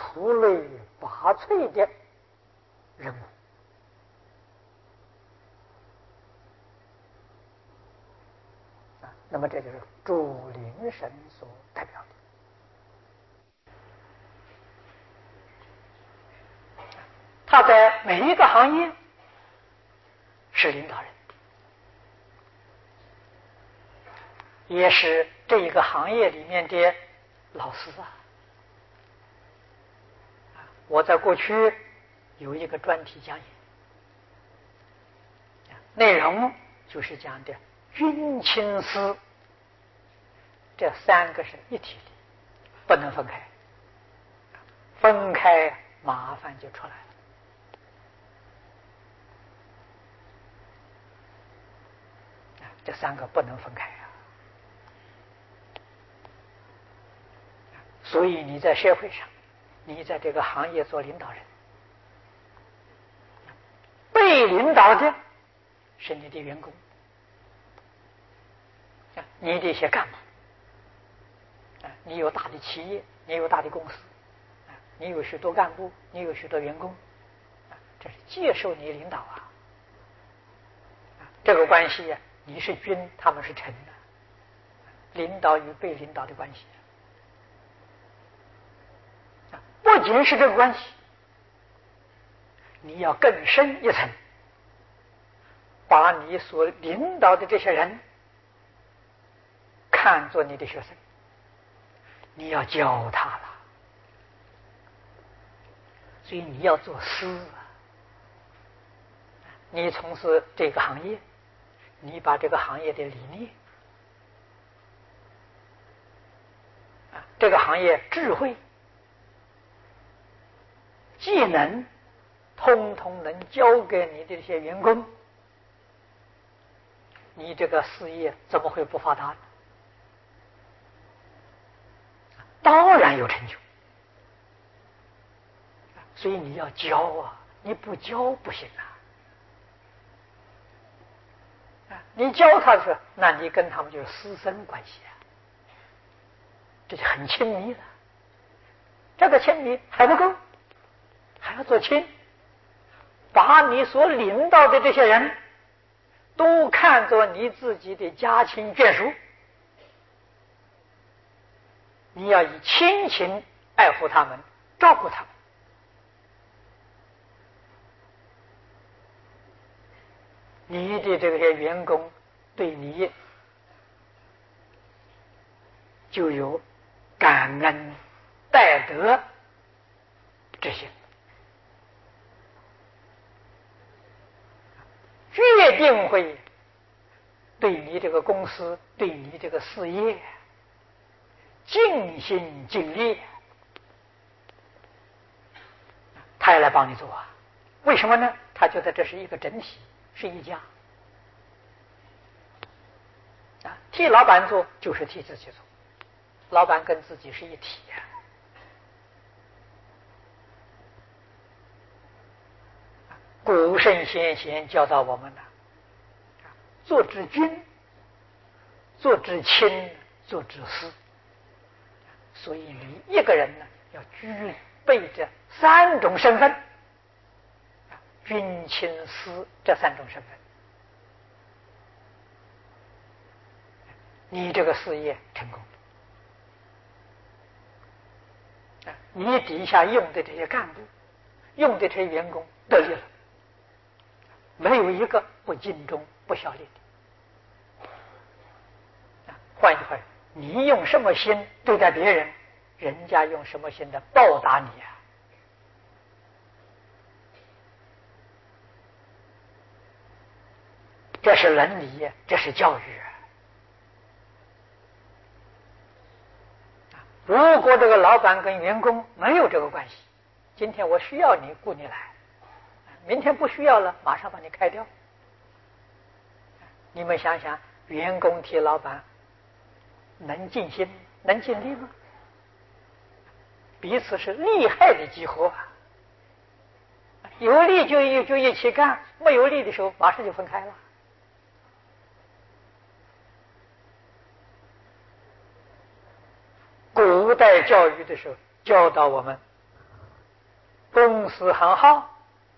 出类拔萃的人物。那么这就是主灵神所代表的。他在每一个行业是领导人，也是这一个行业里面的老师啊。我在过去有一个专题讲演，内容就是讲的军亲师这三个是一体的，不能分开，分开麻烦就出来了。这三个不能分开啊！所以你在社会上，你在这个行业做领导人，被领导的是你的员工，你的一些干部，你有大的企业，你有大的公司，你有许多干部，你有许多员工，这是接受你领导啊。这个关系你是君，他们是臣的，领导与被领导的关系。不仅是这个关系，你要更深一层，把你所领导的这些人看作你的学生，你要教他了。所以你要做师啊！你从事这个行业，你把这个行业的理念这个行业智慧、技能，通通能交给你的这些员工，你这个事业怎么会不发达呢？当然有成就。所以你要教啊，你不教不行啊！你教他的时候，那你跟他们就是师生关系啊，这就很亲密了。这个亲密还不够，还要做亲，把你所领导的这些人都看作你自己的家亲眷属，你要以亲情爱护他们，照顾他们。你的这些员工对你就有感恩戴德之心，决定会对你这个公司、对你这个事业尽心尽力，他要来帮你做啊。为什么呢？他觉得这是一个整体，是一家替老板做就是替自己做，老板跟自己是一体呀。古圣先贤教导我们的，做之君，做之亲，做之师。所以你一个人呢，要具备这三种身份，君、亲、师这三种身份，你这个事业成功。你底下用的这些干部，用的这些员工得力了，没有一个不尽忠不效力的。换一句话，你用什么心对待别人，人家用什么心的报答你啊？这是伦理，这是教育啊！如果这个老板跟员工没有这个关系，今天我需要你雇你来，明天不需要了，马上把你开掉。你们想想，员工替老板能尽心能尽力吗？彼此是利害的集合啊！有利就一起干，没有利的时候马上就分开了。古代教育的时候教导我们， 公司很好，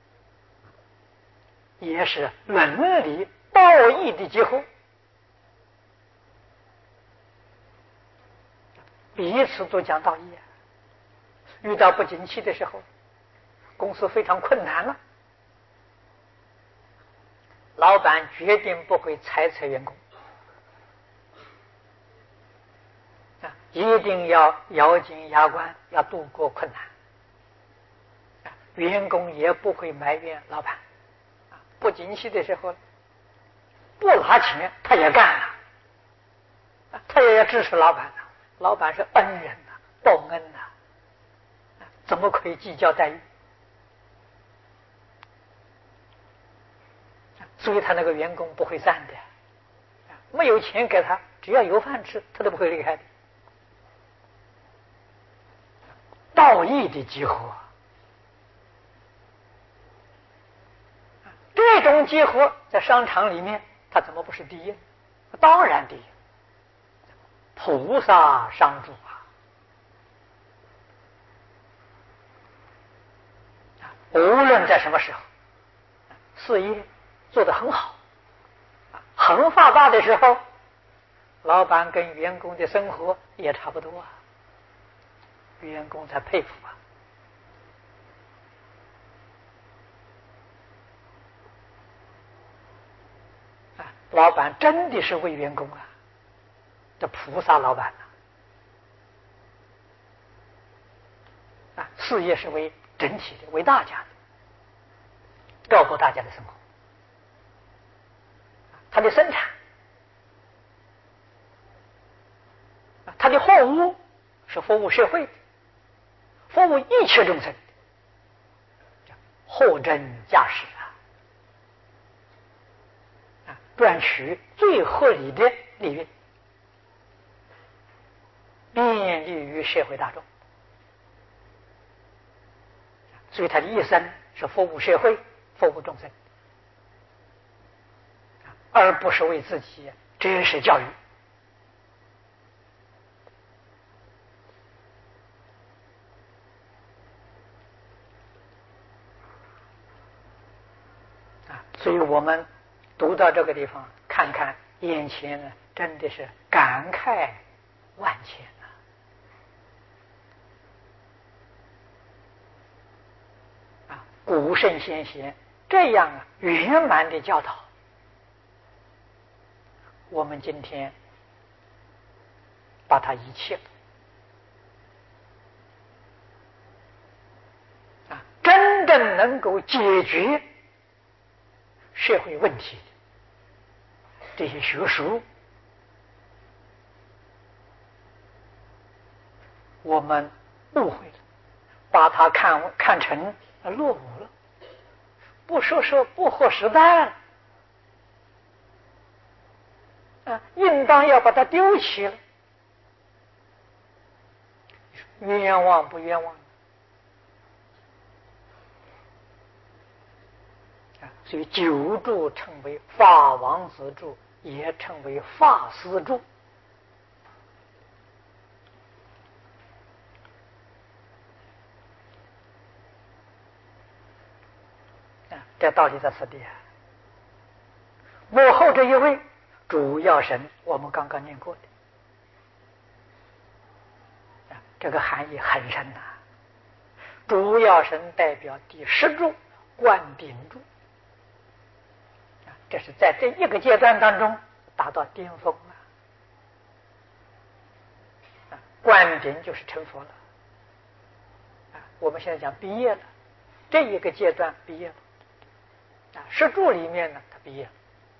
也是伦理道义的结合，彼此都讲道义。遇到不景气的时候，公司非常困难了，老板决定不会裁撤员工，一定要咬紧牙关，要度过困难。员工也不会埋怨老板，不景气的时候不拿钱他也干了，他也要支持老板。老板是恩人呐，报恩呐，怎么可以计较待遇？所以他那个员工不会散的，没有钱给他，只要有饭吃，他都不会离开的。道义的结合，这种结合在商场里面，它怎么不是第一？当然第一。菩萨商主无论在什么时候，事业做得很好，很发达的时候，老板跟员工的生活也差不多员工才佩服老板真的是为员工这菩萨老板事业是为整体的，为大家的，照顾大家的生活。他的生产，他的货物是服务社会的，服务一切众生，货真价实赚取最合理的利润，便利于社会大众。所以他的一生是服务社会，服务众生，而不是为自己知识教育。所以我们读到这个地方，看看眼前呢，真的是感慨万千古圣先贤这样圆满的教导，我们今天把它遗弃了真正能够解决社会问题的这些学术，我们误会了，把它看成落伍了，不合时代了应当要把它丢弃了。冤枉不冤枉所以九著称为法王子著，也称为法师著这道理在此地幕后这一位主要神，我们刚刚念过的这个含义很深主要神代表第10柱灌顶柱这是在这一个阶段当中达到巅峰了灌顶就是成佛了我们现在讲毕业了，这一个阶段毕业了10柱里面呢他毕业了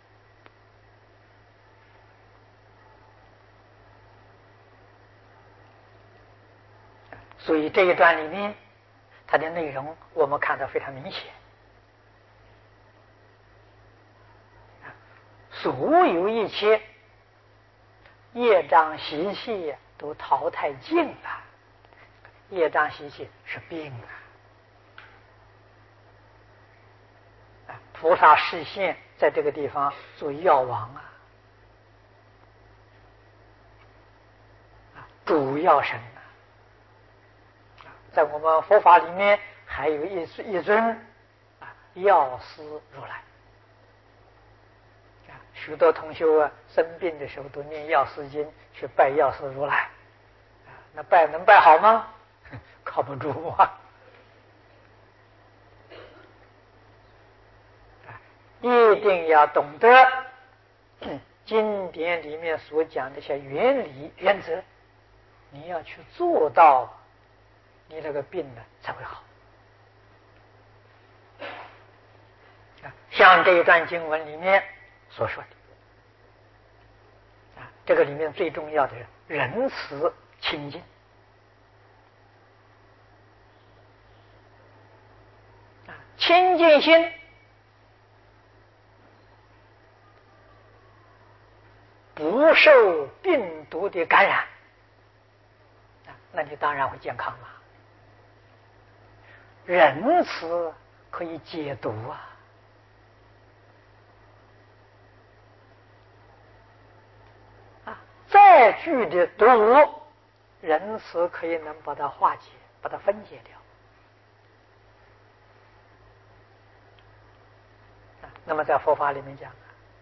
所以这一段里面它的内容我们看到非常明显所有一切业障习气都淘汰尽了，业障习气是病菩萨示现在这个地方做药王主要神在我们佛法里面还有一尊药师如来。许多同学生病的时候都念药师经去拜药师如来，那能拜好吗？靠不住啊！一定要懂得经典里面所讲的一些原理原则，你要去做到，你这个病呢才会好。像这一段经文里面所说的，这个里面最重要的是仁慈清净。清净心不受病毒的感染，那你当然会健康了。仁慈可以解毒再剧的毒，仁慈可以能把它化解，把它分解掉。那么在佛法里面讲，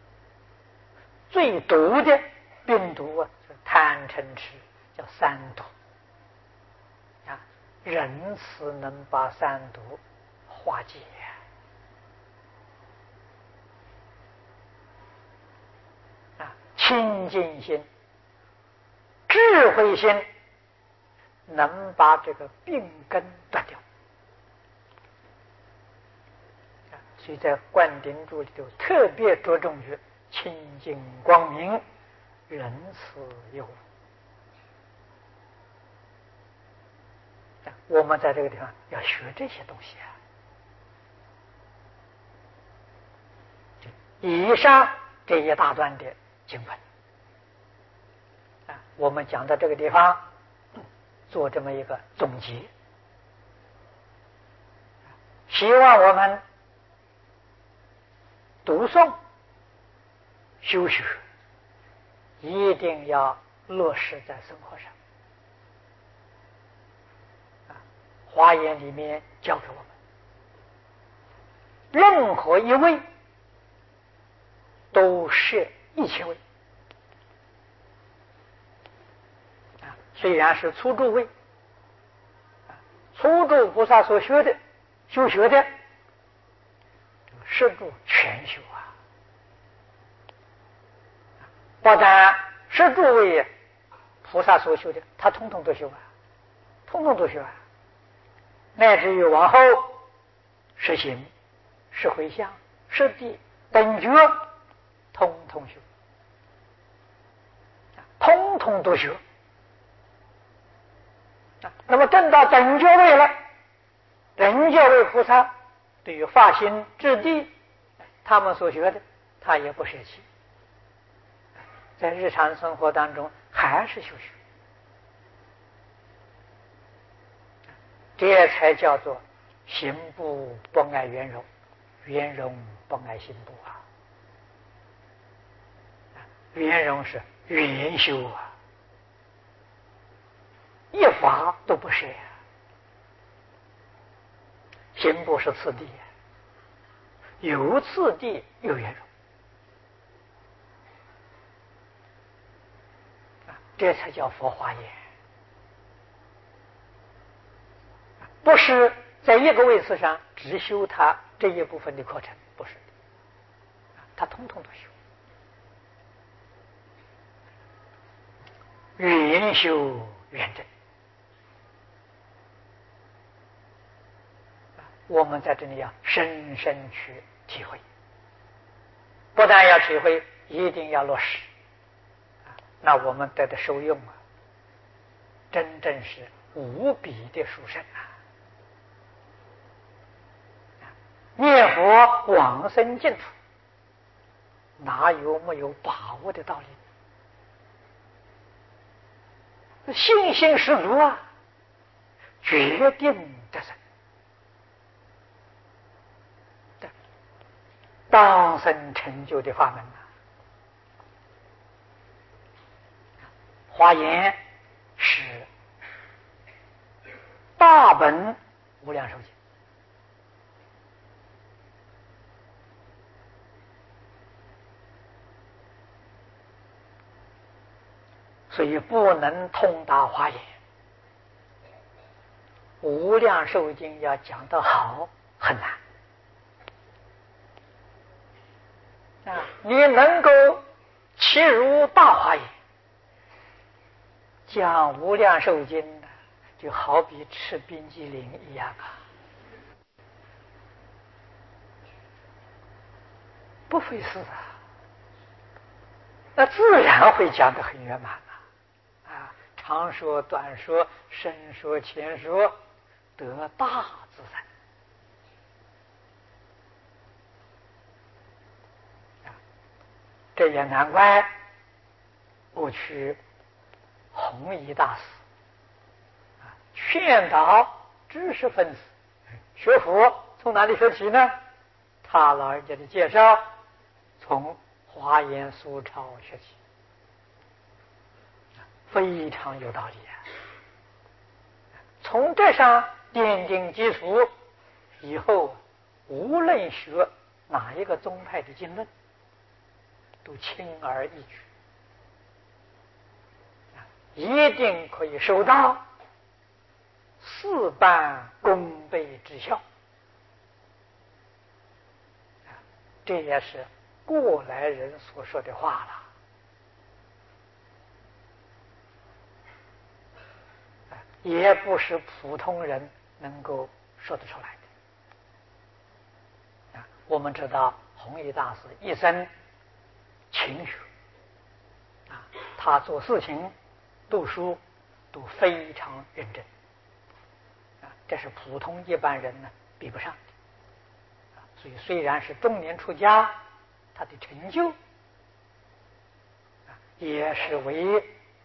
最毒的病毒是贪嗔痴，叫三毒仁慈能把三毒化解清净心、智慧心能把这个病根断掉。所以在灌顶注里头特别着重于清净光明、仁慈有无。我们在这个地方要学这些东西以上这一大段的经文我们讲到这个地方，做这么一个总结，希望我们读诵修学一定要落实在生活上。华严里面教给我们，任何一位都是一切位虽然是初住位，初住菩萨所学的修学的十住全修不但十住位菩萨所修的他统统都修统统都修乃至于往后实行、实回向、实地、等觉，通通修，通通都修。那么等到等觉位了，等觉位菩萨对于发心、质地，他们所学的，他也不舍弃，在日常生活当中还是修学。这才叫做行不不爱圆融，圆融不爱行不圆融是圆修一法都不舍行不是次第有次第有圆融这才叫佛华严。不是在一个位次上只修他这一部分的课程，不是他统统都修，圆修圆正。我们在这里要深深去体会，不但要体会，一定要落实那我们得的受用真正是无比的殊胜念佛往生净土，哪有没有把握的道理？信心十足决定得生，当生成就的法门华严是大本无量寿经所以不能通达华严。无量寿经要讲得好很难啊！你能够契入大华严，讲无量寿经就好比吃冰激凌一样啊，不费事啊，那自然会讲得很圆满啊！长说短说，深说浅说，得大自在。这也难怪过去弘一大师劝导知识分子学佛，从哪里说起呢？他老人家的介绍，从华严苏钞学起，非常有道理啊！从这上奠定基础，以后无论学哪一个宗派的经论，都轻而易举，一定可以收到事半功倍之效。这也是过来人所说的话了。也不是普通人能够说得出来的。我们知道弘一大师一生勤学他做事情读书都非常认真这是普通一般人呢比不上的所以虽然是中年出家，他的成就也是为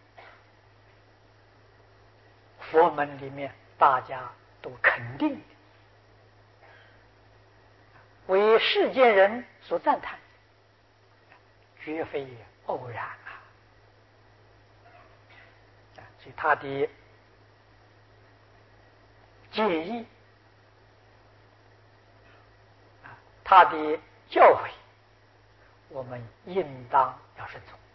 佛门里面大家都肯定的，为世间人所赞叹，绝非偶然所以他的建议他的教诲，我们应当要顺从。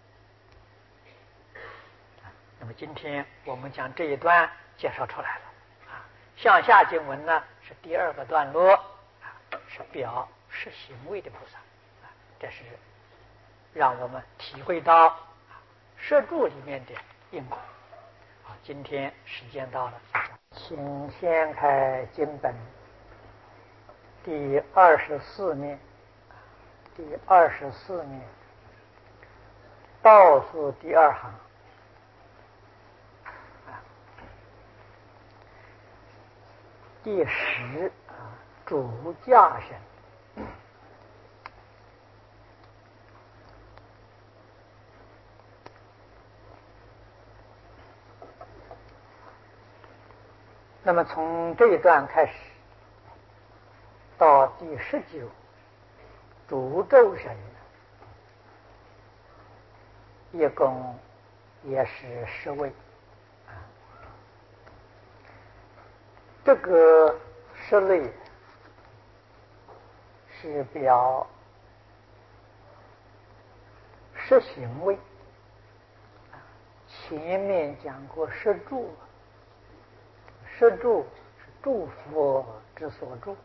那么今天我们将这一段介绍出来了向下经文呢是第二个段落是表示行为的菩萨这是让我们体会到摄住里面的因果。今天时间到了，请掀开经本第24面，第24面倒数第二行第10主驾神。那么从这一段开始到第19主咒神，一共也是10位这个10类是表10行为前面讲过10住10住是诸佛之所住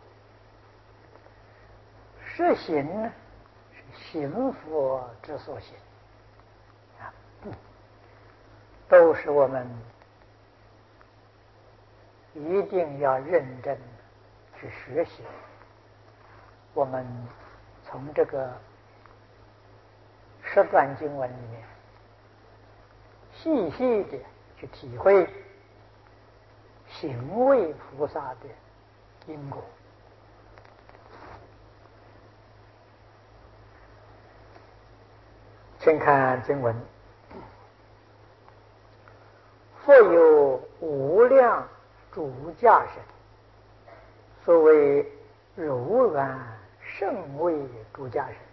10行呢是行佛之所行都是我们一定要认真去学习。我们从这个10段经文里面细细的去体会行为菩萨的因果。请看经文，复有无量主驾神，所谓柔软圣位主驾神，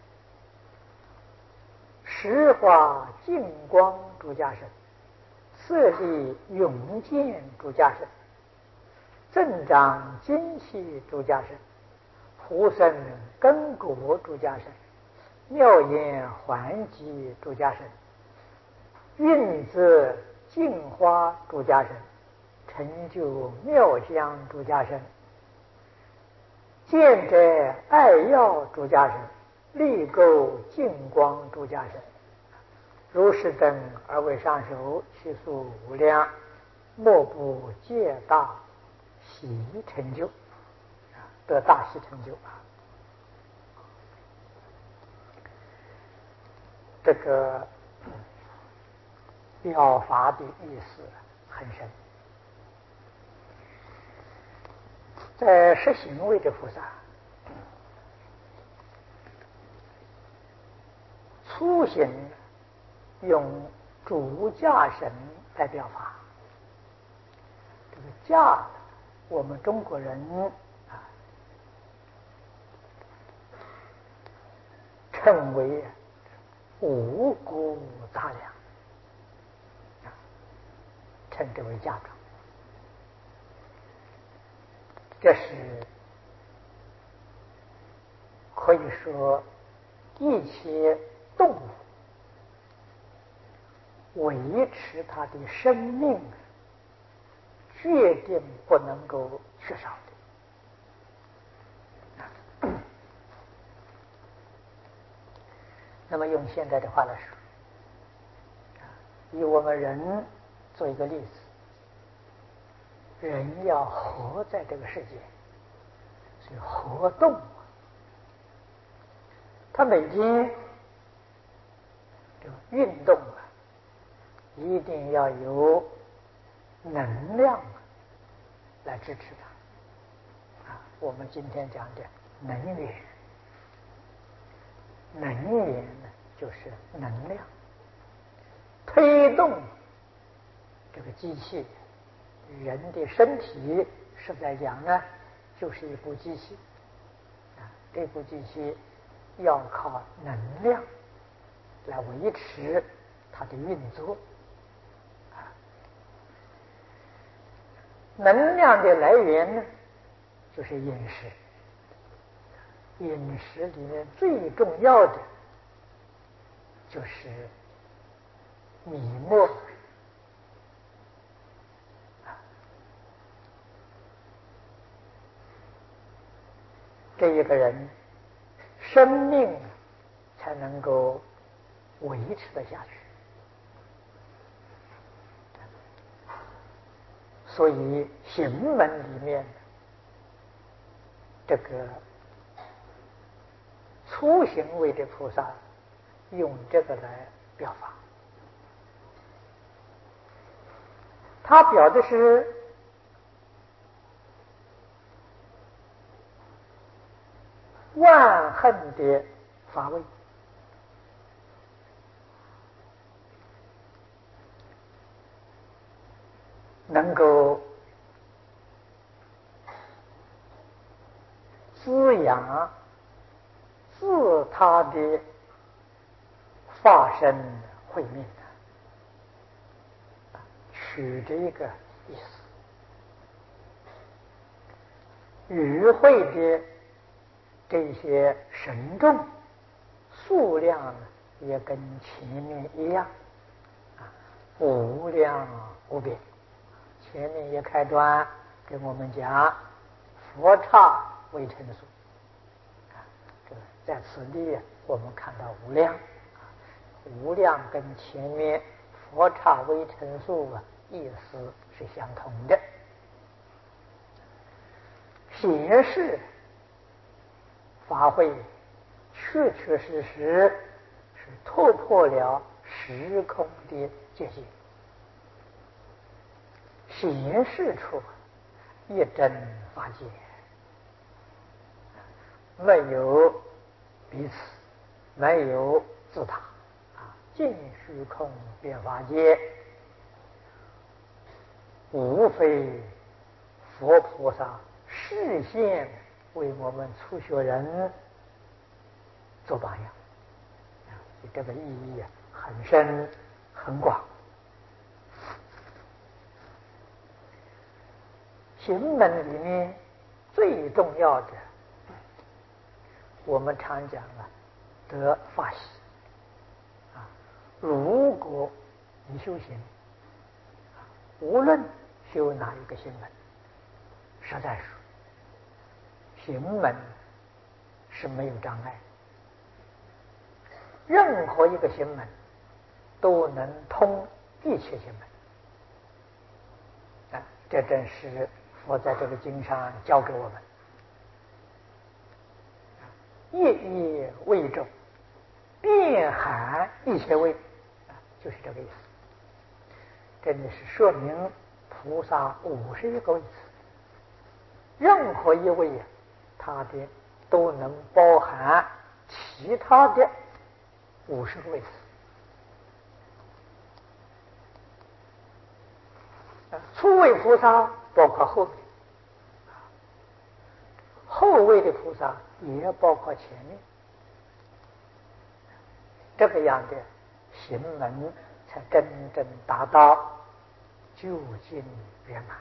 实化净光主驾神，色力永见主驾神，增长精气主驾神，护生根果主驾神，妙言还击主驾神， 运则净化诸家身，成就妙相诸家身；见者爱耀诸家身，力构净光诸家身。如是等而为上首，其数无量，莫不皆大喜成就，得大喜成就啊！这个表法的意思很深。在十行位的菩萨，初行用主驾神来表法。这个驾，我们中国人称为五谷杂粮，称之为驾状。这是可以说一切动物维持它的生命决定不能够缺少的。那么用现在的话来说，以我们人做一个例子，人要活在这个世界，所以活动，他每天这个运动一定要有能量来支持它我们今天讲的能源，能源呢就是能量，推动这个机器。人的身体实在讲呢，就是一部机器这部机器要靠能量来维持它的运作能量的来源呢，就是饮食。饮食里面最重要的就是米末这一个人生命才能够维持得下去。所以行门里面这个初行位的菩萨用这个来表法，他表的是万恨的法位，能够滋养自他的化身慧命取这一个意思。与会的这些神众数量也跟前面一样无量无边。前面一开端跟我们讲佛刹为成数这个在此地我们看到无量无量跟前面佛刹为成数意思是相同的。显示法会确确实实是突破了时空的界限，显示出一真法界，没有彼此，没有自他尽虚空变法界，无非佛菩萨示现为我们初学人做榜样这个意义很深很广。行门里面最重要的，我们常讲得法喜如果你修行，无论修哪一个行门，实在说，行门是没有障碍，任何一个行门都能通一切行门。这正是佛在这个经上教给我们，业业为重，遍含一切位，就是这个意思。这里是说明菩萨51个位次，任何一位他的都能包含其他的50个位次。初位菩萨包括后位，后位的菩萨也包括前面，这个样的行门才真正达到究竟圆满。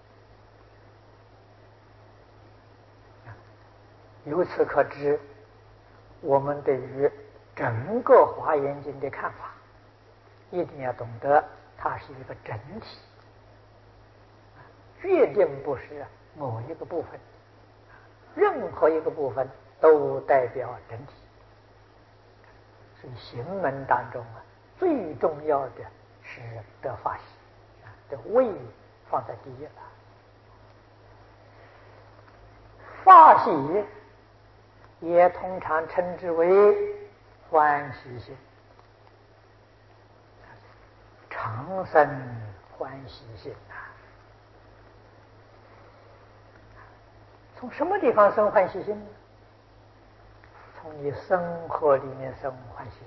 由此可知，我们对于整个华严经的看法，一定要懂得它是一个整体，决定不是某一个部分，任何一个部分都代表整体。所以行门当中最重要的是得法喜，这位放在第一了。法喜也通常称之为欢喜心，常生欢喜心从什么地方生欢喜心呢？从你生活里面生欢喜心，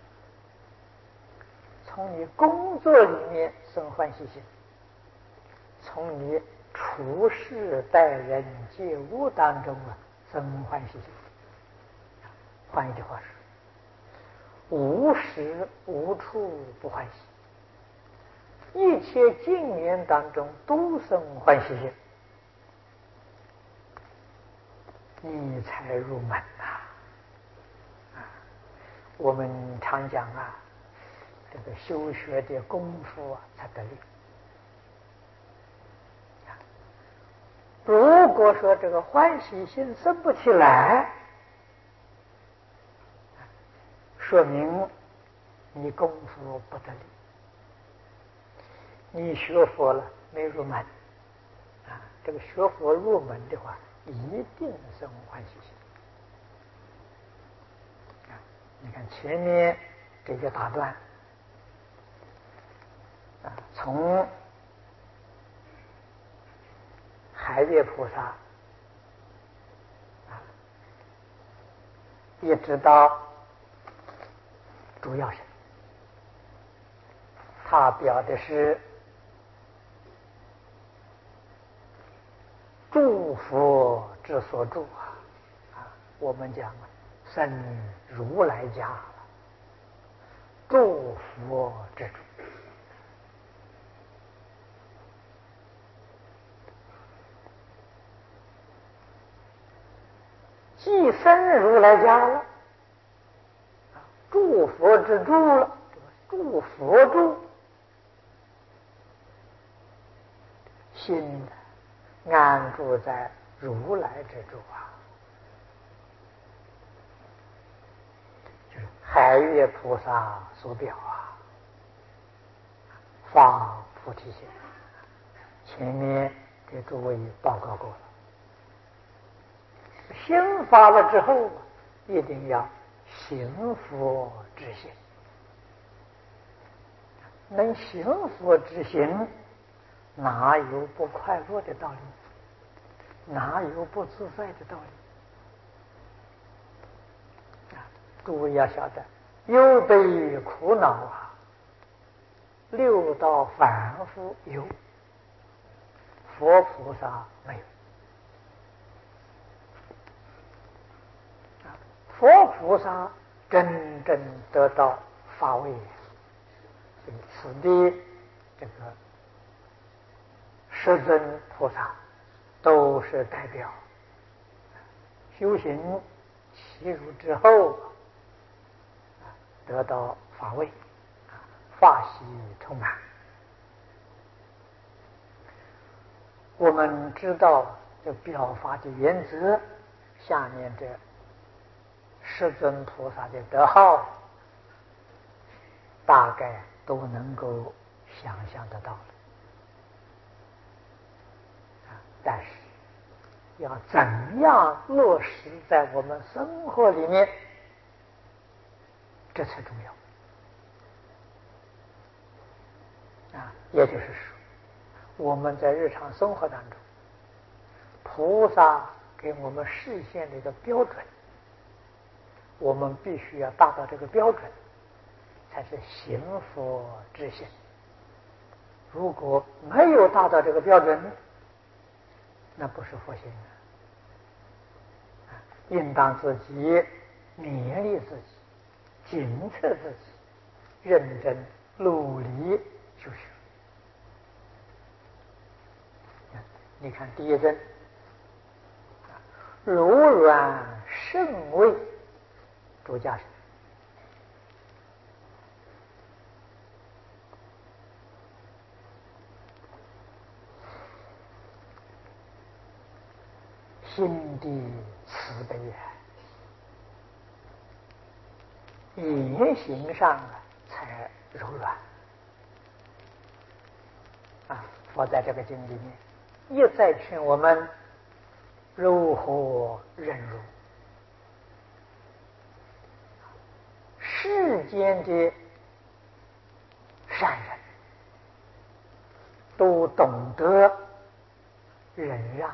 从你工作里面生欢喜心，从你处事待人接物当中生欢喜心。换一句话说，无时无处不欢喜，一切境缘当中都生欢喜心，你才入门我们常讲这个修学的功夫才得力。如果说这个欢喜心生不起来，说明你功夫不得力，你学佛了没入门这个学佛入门的话，一定生欢喜心你看前面这个大段从海月菩萨一直到主要神，他表的是诸佛之所住我们讲生如来家，诸佛之主。既生如来家了，诸佛之住了，诸佛住，心安住在如来之住就是海月菩萨所表发菩提心，前面给诸位报告过了。心发了之后，一定要行佛之心，能行佛之心，哪有不快乐的道理？哪有不自在的道理？诸位要晓得，忧悲苦恼六道凡夫有，佛菩萨没有。佛菩萨真正得到法位，此地这个十尊菩萨都是代表修行契入之后得到法位。 法喜充满。我们知道这表法的原则，下面这十尊菩萨的德号，大概都能够想象得到了。但是要怎样落实在我们生活里面，这才重要。也就是说，我们在日常生活当中，菩萨给我们示现的一个标准，我们必须要达到这个标准，才是行佛之行。如果没有达到这个标准，那不是佛行应当自己勉励自己，检测自己，认真努力修学。你看第一尊，柔软甚微，主家人。心地慈悲言行上才柔软佛在这个经里面一再劝我们柔和忍辱。世间的善人都懂得忍让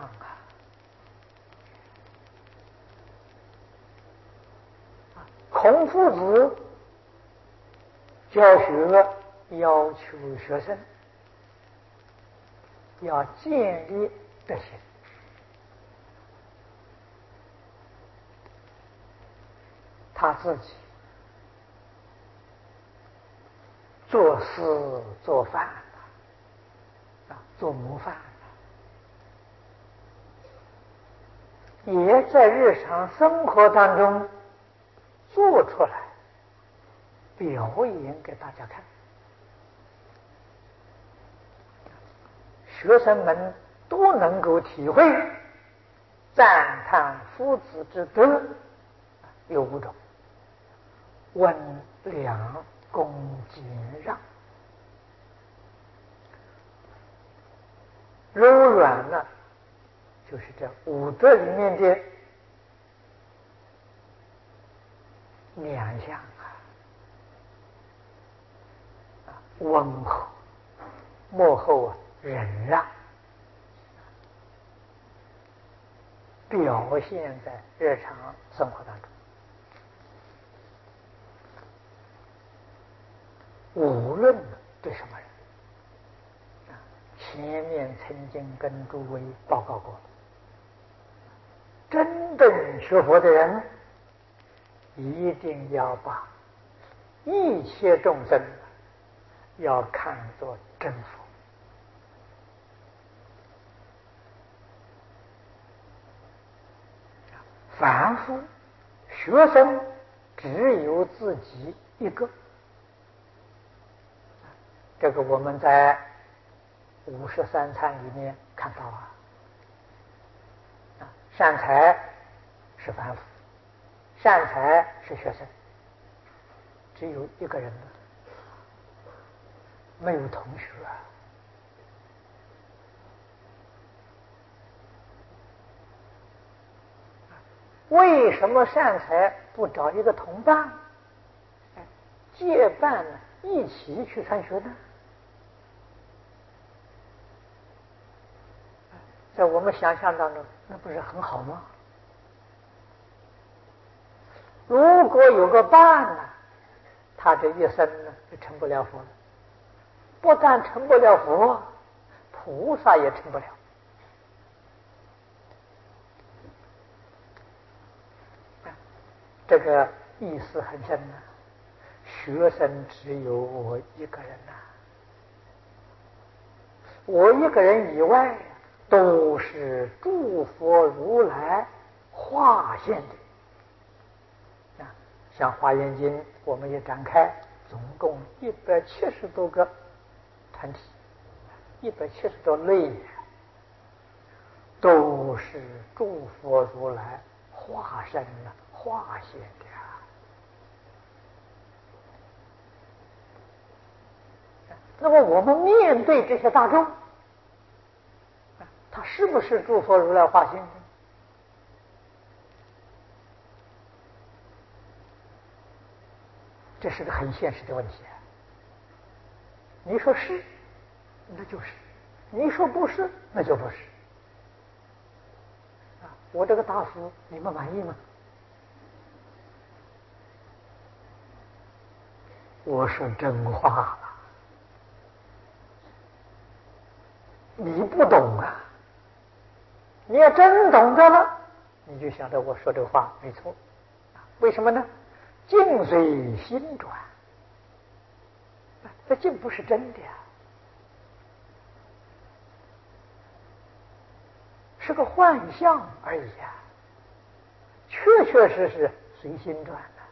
孔夫子教学要求学生要建立德行，他自己做事做饭做模范，也在日常生活当中做出来，表演给大家看。学生们都能够体会，赞叹夫子之德有5种：温良恭俭让。柔软呢，就是这5德里面的2项温和，幕后忍让，表现在日常生活当中。无论对什么人，前面曾经跟诸位报告过，真正学佛的人一定要把一切众生要看作真佛。凡夫学生只有自己一个，这个我们在53参里面看到善财是凡夫，善财是学生，只有一个人没有同学为什么善财不找一个同伴结伴一起去参学呢？在我们想象当中，那不是很好吗？如果有个伴他这一生就成不了佛了。不但成不了佛，菩萨也成不了。这个意思很深学生只有我一个人我一个人以外都是诸佛如来化现的像《华严经》我们也展开总共170多个团体，170多类，都是诸佛如来化身了化现的。那么我们面对这些大众，他是不是诸佛如来化现的？这是个很现实的问题。你说是，那就是；你说不是，那就不是。我这个答复你们满意吗？我说真话了，你不懂啊！你要真懂得了，你就晓得我说这话没错。为什么呢？境随心转，这境不是真的呀，是个幻象而已啊，确确实实随心转的。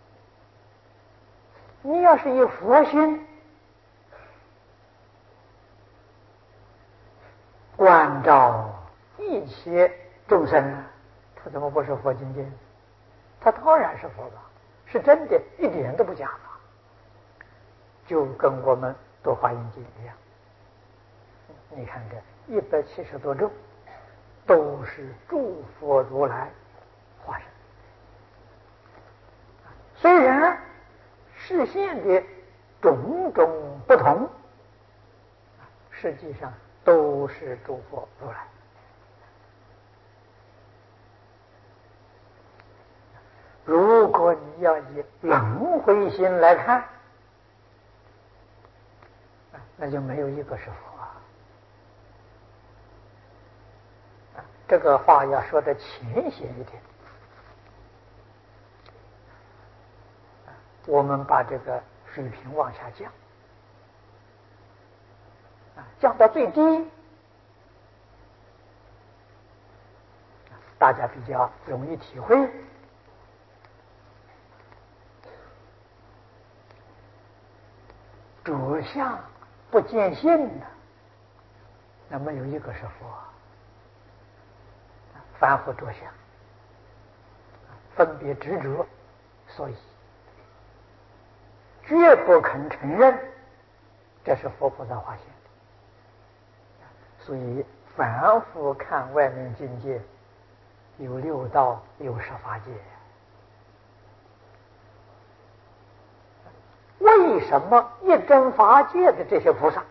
你要是以佛心关照一切众生啊，他怎么不是佛境界？他当然是佛法，是真的，一点都不假嘛。就跟我们读华严经一样，你看这170多众，都是诸佛如来化身。虽然示现的种种不同，实际上都是诸佛如来。如果你要以轮回心来看，那就没有一个是佛啊。这个话要说的浅显一点，我们把这个水平往下降，降到最低，大家比较容易体会。着相不见性的，那没有一个是佛。凡夫着相，分别执着，所以绝不肯承认这是佛菩萨化现的。所以凡夫看外面境界，有六道，有十法界。为什么一真法界的这些菩萨，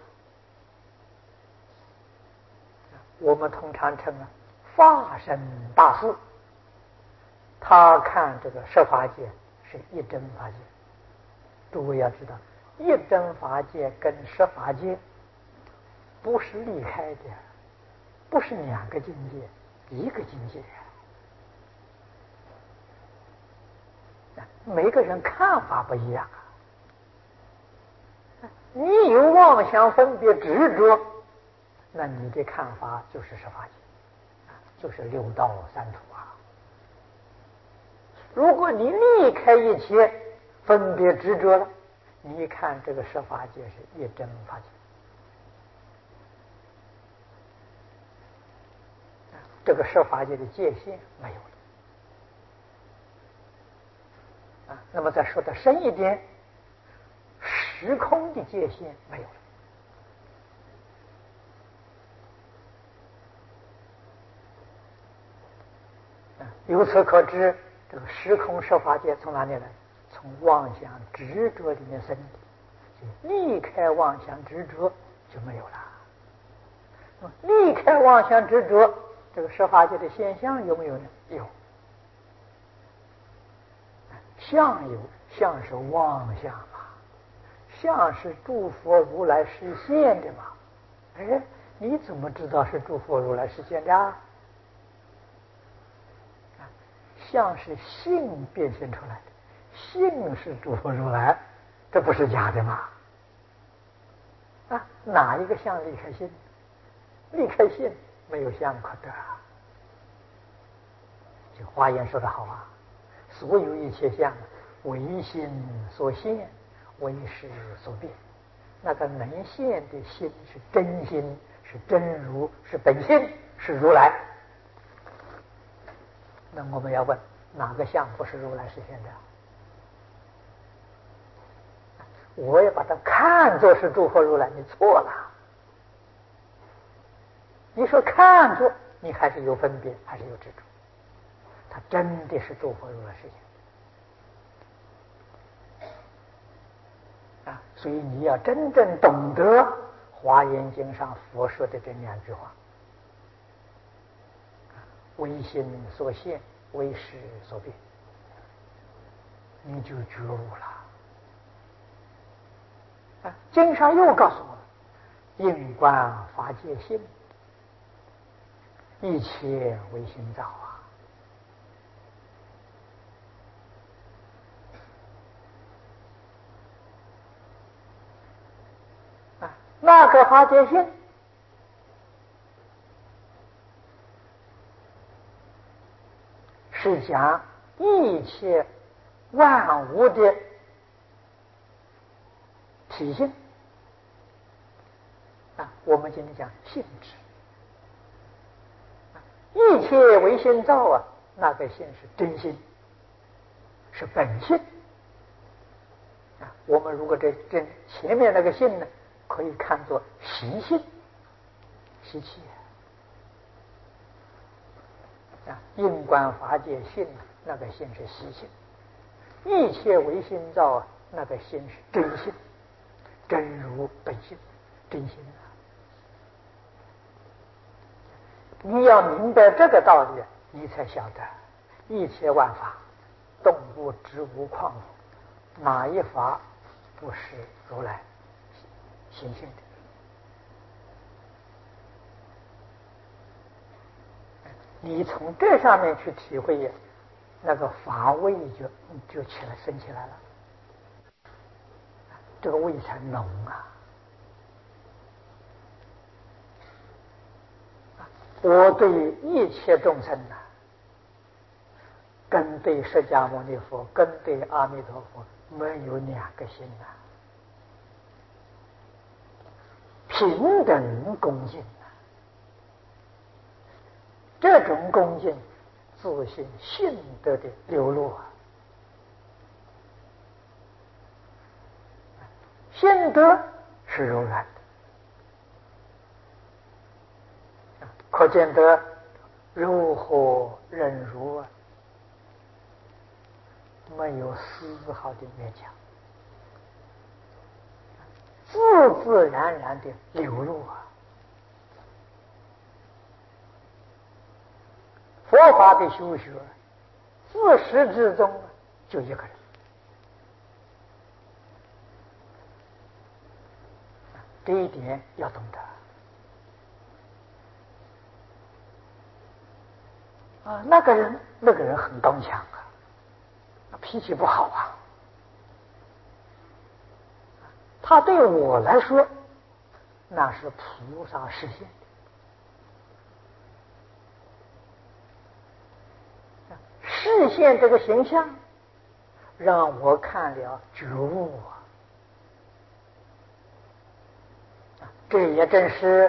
我们通常称法身大士，他看这个十法界是一真法界。诸位要知道，一真法界跟十法界不是离开的，不是两个境界，一个境界。每个人看法不一样啊。你有妄想分别执着，那你的看法就是十法界，就是六道三途啊。如果你离开一切分别执着了，你一看这个十法界是一真法界，这个十法界的界限没有了。那么再说的深一点，时空的界限没有了。由此可知，这个时空十法界从哪里来？从妄想执着里面生的。离开妄想执着就没有了。离开妄想执着，这个十法界的现象有没有呢？有。相有，相是妄想嘛，相是诸佛如来实现的嘛。哎，你怎么知道是诸佛如来实现的啊？相是性变现出来的，性是诸佛如来，这不是假的吗？哪一个相离开性？离开性没有相可得。这华严说得好啊，所有一切相为心所现， 为识所变。那个能现的心是真心，是真如，是本性，是如来。那我们要问，哪个相不是如来实现的？我也把它看作是诸佛如来，你错了。你说看作，你还是有分别，还是有执着。它真的是诸佛如来实现啊！所以你要真正懂得《华严经》上佛说的这两句话：唯心所现，唯识所变，你就觉悟了。经上又告诉我们：应观法界性，一切唯心造啊！那个法界性是讲一切万物的体性啊，我们今天讲性质。一切唯心造啊，那个心是真心，是本性啊。我们如果这前面那个性呢，可以看作习性、习气啊。应观法界性，那个性是习性；一切唯心造啊，那个心是真性，真如本性，真心啊。你要明白这个道理，你才晓得一切万法，动物、植物、矿物，哪一法不是如来行性的？你从这上面去体会，那个法味就升起来了，这个味才浓啊！我对一切众生呐，跟对释迦牟尼佛，跟对阿弥陀佛，没有两个心呐，平等恭敬啊！这种恭敬，自信性德的流露啊！性德是柔软的，可见得柔和忍辱啊，没有丝毫的勉强，自自然然的流露啊！佛法的修学，自始至终就一个人，这一点要懂得啊。那个人很刚强啊，脾气不好啊。他对我来说，那是菩萨实现的。视线这个形象，让我看了觉悟啊！这也正是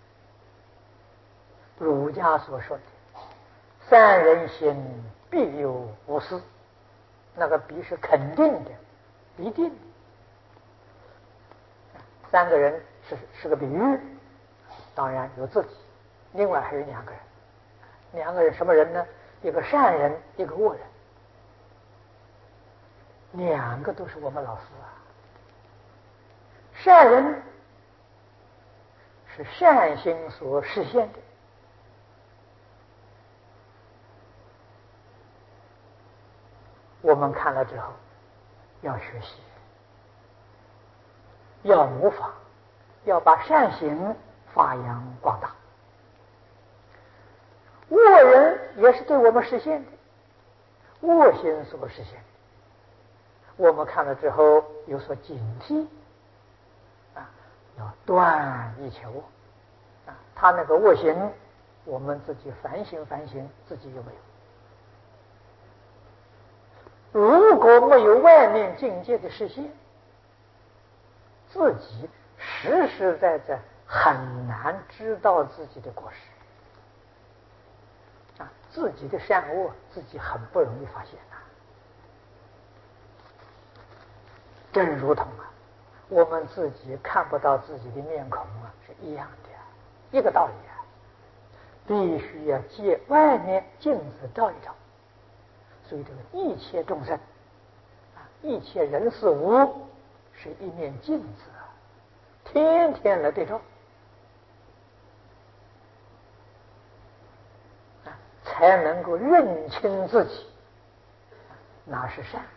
儒家所说的“三人行，必有我师”。那个必是肯定的，一定的。三个人是个比喻，当然有自己，另外还有两个人。两个人什么人呢？一个善人，一个恶人，两个都是我们老师啊。善人是善心所实现的，我们看了之后要学习，要模仿，要把善行发扬光大。恶人也是对我们实现的，恶心所实现的，我们看了之后有所警惕啊，要断一切恶啊。他那个恶行，我们自己反省反省，自己有没有？如果没有外面境界的实现， 自己实实在在很难知道自己的过失啊，自己的善恶自己很不容易发现呐。正如同啊，我们自己看不到自己的面孔啊，是一样的，一个道理啊。必须要借外面镜子照一照。所以这个一切众生啊，一切人事物是一面镜子啊，天天来对照啊，才能够认清自己哪是善，